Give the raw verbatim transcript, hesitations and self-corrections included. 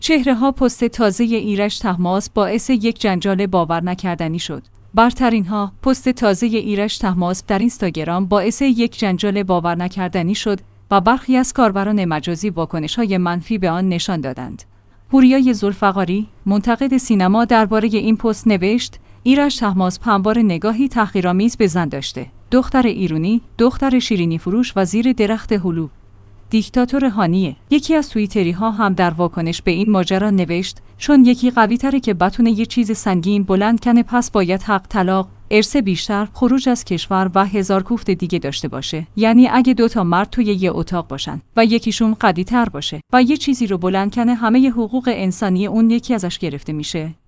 چهره‌ها پست تازه ایرج طهماسب باعث یک جنجال باور نکردنی شد. برترین ها پست تازه ایرج طهماسب در اینستاگرام باعث یک جنجال باور نکردنی شد و برخی از کاربران مجازی واکنش‌های منفی به آن نشان دادند. پوریای ذوالفقاری، منتقد سینما، درباره این پست نوشت: ایرج طهماسب همواره نگاهی تحقیرآمیز به زن داشته. دختر ایرونی، دختر شیرینی فروش و زیر درخت هلو. دیکتاتور هانیه. یکی از توییتری ها هم در واکنش به این ماجرا نوشت: چون یکی قوی تره که بتونه یه چیز سنگین بلند کنه، پس باید حق طلاق، ارث بیشتر، خروج از کشور و هزار کوفت دیگه داشته باشه. یعنی اگه دوتا مرد توی یه اتاق باشن و یکیشون قوی تر باشه و یه چیزی رو بلند کنه، همه ی حقوق انسانی اون یکی ازش گرفته میشه.